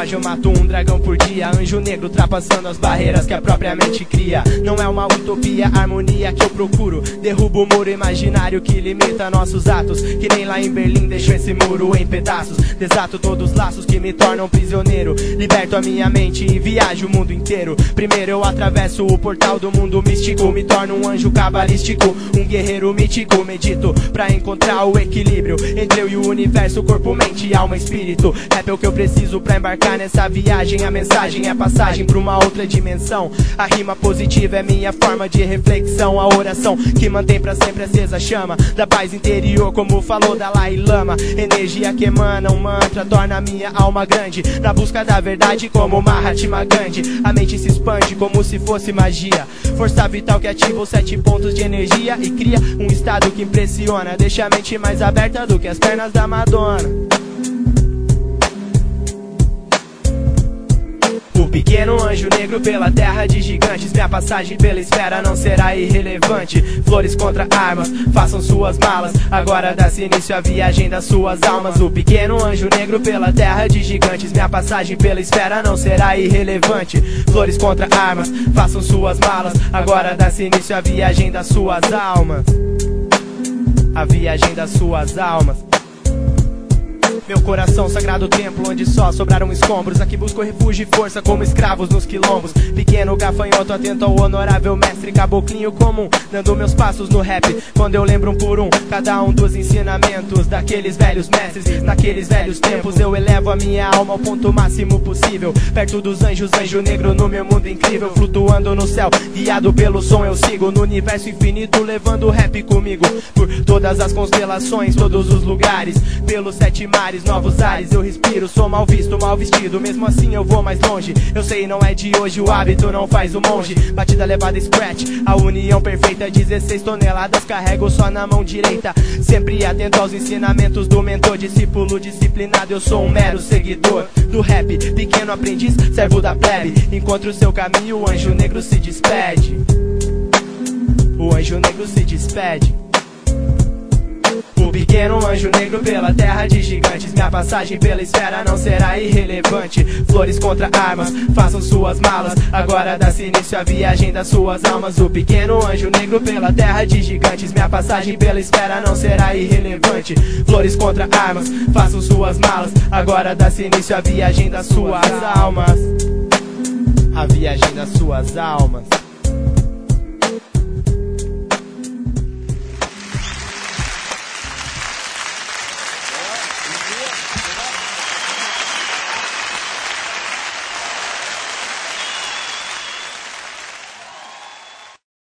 hoje eu mato um dragão por dia. Anjo negro ultrapassando as barreiras que a própria mente cria. Não é uma utopia, harmonia que eu procuro. Derrubo o muro imaginário que limita nossos atos. Que nem lá em Berlim deixo esse muro em pedaços. Desato todos os laços que me tornam prisioneiro. Liberto a minha mente e viajo o mundo inteiro. Primeiro eu atravesso o portal do mundo místico. Me torno um anjo cabalístico, um guerreiro mítico. Medito pra encontrar o equilíbrio entre eu e o universo, corpo, mente, alma e espírito. Rap é o que eu preciso pra embarcar nessa viagem. A mensagem é a passagem pra uma outra dimensão. A rima positiva é minha forma de reflexão. A oração que mantém pra sempre acesa a chama da paz interior, como falou Dalai Lama. Energia que emana um mantra torna minha alma grande, na busca da verdade como Mahatma Gandhi. A mente se expande como se fosse magia, força vital que ativa os 7 pontos de energia e cria um estado que impressiona. Deixa a mente mais aberta do que as pernas da Madonna. O pequeno anjo negro pela terra de gigantes. Minha passagem pela esfera não será irrelevante. Flores contra armas, façam suas malas. Agora dá-se início à viagem das suas almas. O pequeno anjo negro pela terra de gigantes. Minha passagem pela esfera não será irrelevante. Flores contra armas, façam suas malas. Agora dá-se início à viagem das suas almas. A viagem das suas almas. Meu coração, sagrado templo onde só sobraram escombros. Aqui busco refúgio e força como escravos nos quilombos. Pequeno gafanhoto atento ao honorável mestre. Caboclinho comum, dando meus passos no rap. Quando eu lembro um por um, cada um dos ensinamentos daqueles velhos mestres, naqueles velhos tempos. Eu elevo a minha alma ao ponto máximo possível, perto dos anjos, anjo negro no meu mundo incrível. Flutuando no céu, guiado pelo som eu sigo no universo infinito, levando o rap comigo por todas as constelações, todos os lugares, pelos 7 mares, novos ares eu respiro. Sou mal visto, mal vestido, mesmo assim eu vou mais longe. Eu sei não é de hoje, o hábito não faz o monge. Batida levada scratch, a união perfeita. 16 toneladas carrego só na mão direita, sempre atento aos ensinamentos do mentor. Discípulo disciplinado, eu sou um mero seguidor do rap. Pequeno aprendiz, servo da plebe. Encontra o seu caminho, o anjo negro se despede. O anjo negro se despede. O pequeno anjo negro pela terra de gigantes. Minha passagem pela esfera não será irrelevante. Flores contra armas, façam suas malas. Agora dá-se início à viagem das suas almas. O pequeno anjo negro pela terra de gigantes. Minha passagem pela esfera não será irrelevante. Flores contra armas, façam suas malas. Agora dá-se início à viagem das suas almas. A viagem das suas almas.